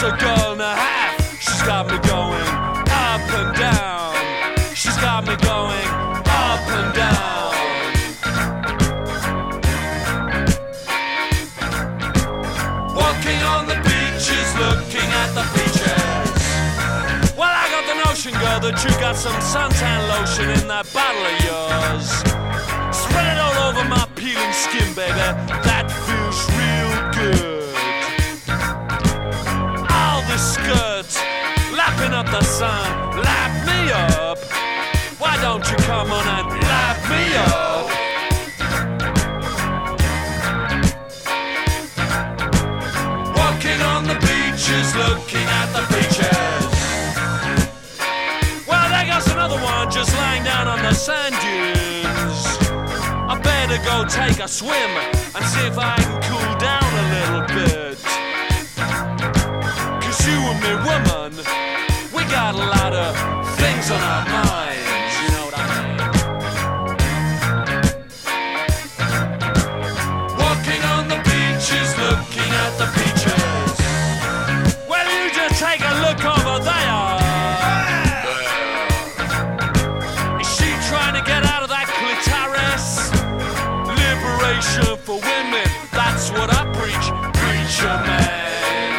a girl and a half. She's got me going up and down. She's got me going up and down. Walking on the beaches, looking at the beaches. Well, I got the notion, girl, that you got some suntan lotion in that bottle of yours. Spread it all over my peeling skin, baby. That feels real good. All the skirts, lapping up the sun, lap me up. Why don't you come on and lap me up? Walking on the beaches, looking at the beaches. Well, there goes another one just lying down on the sand dunes. I better go take a swim and see if I can cool down a little bit. 'Cause you and me, woman, we got a lot of things on our minds, you know what I mean? Walking on the beaches, looking at the beaches. Well, you just take a look over there. Is she trying to get out of that clitoris? Liberation for women, that's what I preach, preacher man.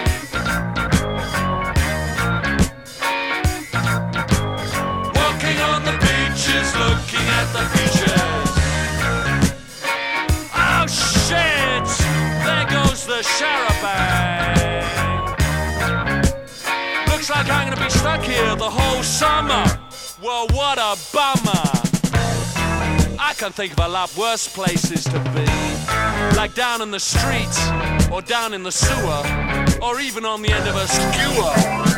Walking on the beaches, looking at the beaches. Oh shit, there goes the charabanc. Looks like I'm gonna be stuck here the whole summer. Well, what a bummer. I can think of a lot worse places to be, like down in the street, or down in the sewer, or even on the end of a skewer.